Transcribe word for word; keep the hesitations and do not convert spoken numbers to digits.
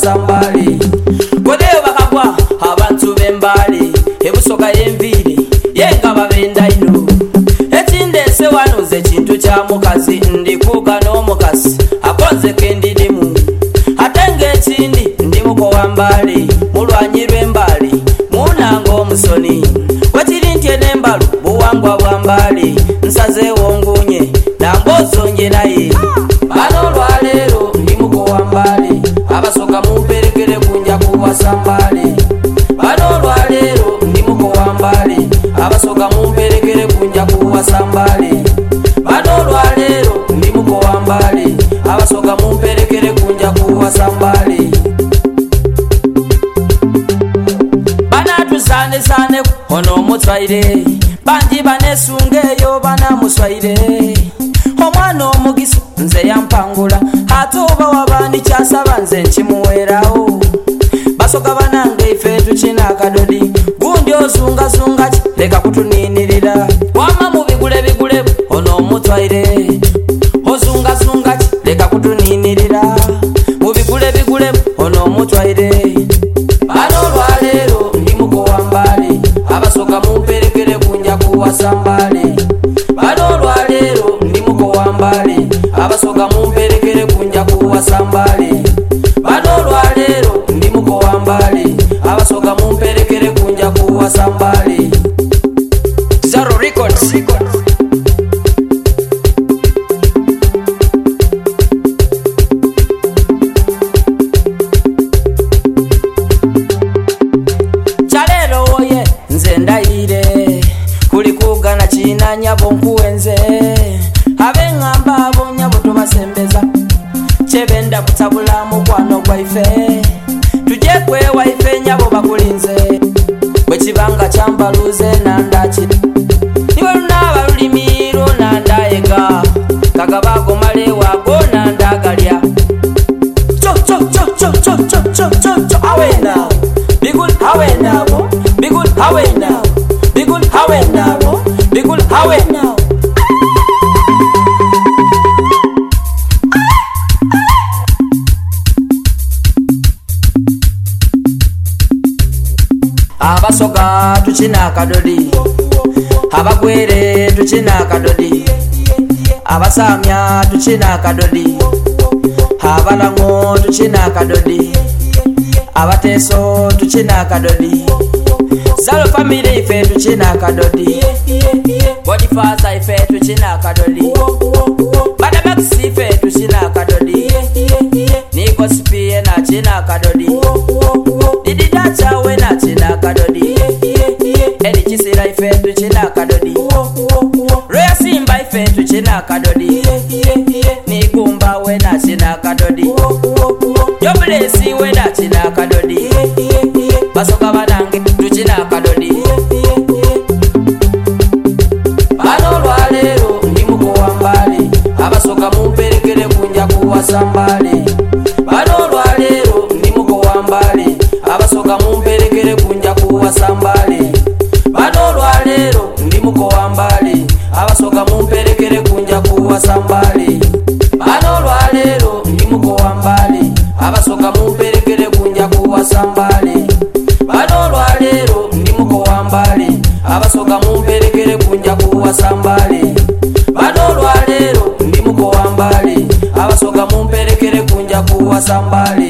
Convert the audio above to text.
kuwasambale kodeyo bakagwa abantu b'embale ebusoga y'enviiri yenga babenda ino ekindese wano ze kintu kya mukazi ndikuuka n'omukasi akoze kendidimu ate ng'ekindi ndimuko wambale mulwanyi lw'embale munanga omusoni wekiri ntye n'embalu buwangwa bwambale nsazeewo ngunye nambozonje naye bano olwaleero ndimuko wambale abasoka mumperekere kunja kuwasambale bano olwaleero ndimuko wambale abasoka mumperekere kunja kuwasambale bano olwaleero ndimuko wambale abasoka mumperekere kunja kuwasambale banatuzane sane ono omutwaire banji banesungeyo banamuswaire omwana omugisa nze yampangula ate oba wabandi kyasaba nze nkimuweerawo basoka banange ife tukina akadodi gundi ozungazunga ki leka kutuninirira wama mu bigule bigule ono omutwaire ozungazunga ki leka kutuninirira mu bigule bigule ono omutwaire bano olwaleero ndimuko wambale abasoka mumperekere kunja kuwasambale bano olwaleero ndimuko wambale abasoka mumperekere kunja kuwasambale bano olwaleero ndimuko wambale abasoka mumperekere kunja kuwasambale Zaro Records Chalero oye nze ndayire kuli kugana kina nyabo nkuwenze abengamba abo nyabo tubasembeza chebenda kutabula mukwano gwaife tuje kwewa ife nyabo bakulinze bwekibanga kyambaluze nandaki niwe lunaba lulimiro nandayega kagabago malewa go nandagalya cho cho cho cho cho cho cho cho cho awe now bigul awe now bigul awe now bigul awe now bigul awe now abasoka tukina akadodi abagwere tukina akadodi abasamya tukina akadodi abalango tukina akadodi abateso tukina akadodi Zalo family ife tukina akadodi body father ife tukina akadodi bada maxi ife tukina akadodi niko spie na china akadodi didi dacha we na china akadodi edi chisira ife tukina akadodi roya simba ife tukina akadodi nikumba we na china akadodi yoblesi we na china akadodi basoka banange tukina akadodi bano olwaleero ndimuko wambale abasoka mumperekere kunja kuwasambale bano olwaleero ndimuko wambale abasoka mumperekere kunja kuwasambale bano olwaleero ndimuko wambale abasoka mumperekere kunja kuwasambale bano olwaleero ndimuko wambale abasoka mumperekere kunja kuwasambale bano olwaleero ndimuko wambale abasoka mumperekere kunja kuwasambale bano olwaleero ndimuko wambale abasoka mumperekere kunja kuwasambale